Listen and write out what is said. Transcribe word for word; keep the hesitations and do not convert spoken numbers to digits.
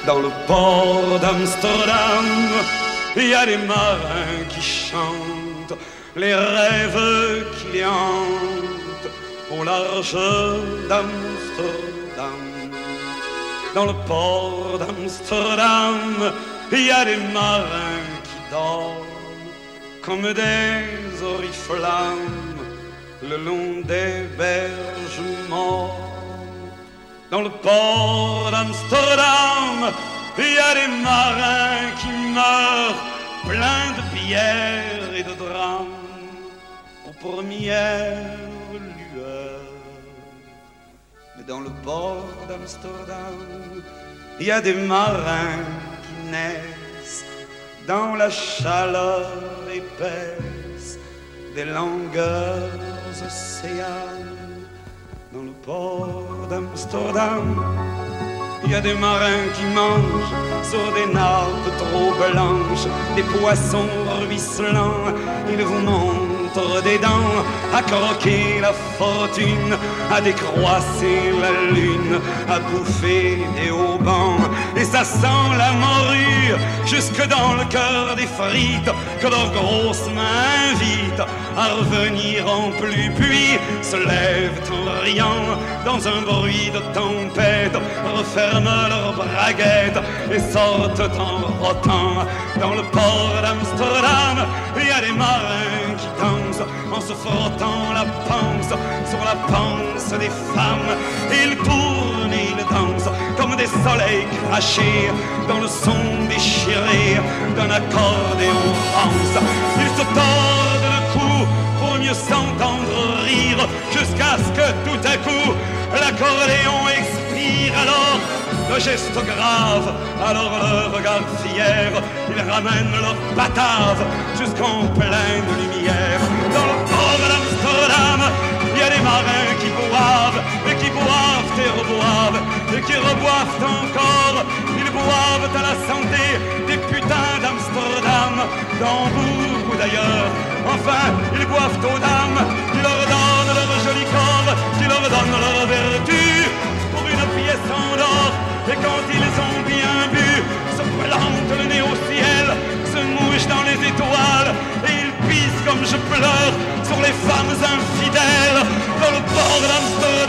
Dans le port d'Amsterdam, il y a des marins qui chantent les rêves qui les hantent au large d'Amsterdam. Dans le port d'Amsterdam, il y a des marins qui dorment comme des oriflammes le long des berges mortes. Dans le port d'Amsterdam, il y a des marins qui meurent pleins de pierres et de drames aux premières lueurs. Mais dans le port d'Amsterdam, il y a des marins qui naissent dans la chaleur épaisse des longueurs océanes. Dans le port d'Amsterdam, il y a des marins qui mangent sur des nappes trop blanches des poissons ruisselants. Ils vous montrent des dents à croquer la fortune, à décroisser la lune, à bouffer des haubans. Et ça sent la morue jusque dans le cœur des frites que leurs grosses mains invitent à revenir en pluie, puis se lèvent en riant dans un bruit de tempête, referment leurs braguettes et sortent en rotant. Dans le port d'Amsterdam, il y a des marins qui dansent en se frottant la panse sur la panse des femmes. Ils tournent et ils dansent comme des soleils crachés dans le son déchiré d'un accordéon rance. Ils se tordent le cou pour mieux s'entendre rire, jusqu'à ce que tout à coup l'accordéon expire. Alors le geste grave, alors le regard fier, ils ramènent leur batave jusqu'en pleine lumière. Dans le port d'Amsterdam, il y a des marins qui boivent et qui boivent et reboivent et qui reboivent encore. Ils boivent à la santé des putains d'Amsterdam, d'Hambourg ou d'ailleurs. Enfin, ils boivent aux dames qui leur donnent leur joli corps, qui leur donnent leur vertu pour une pièce en or. Et quand ils ont bien bu, se plantent le nez au ciel, se mouchent dans les étoiles, et ils pissent comme je pleure sur les femmes infidèles dans le port d'Amsterdam.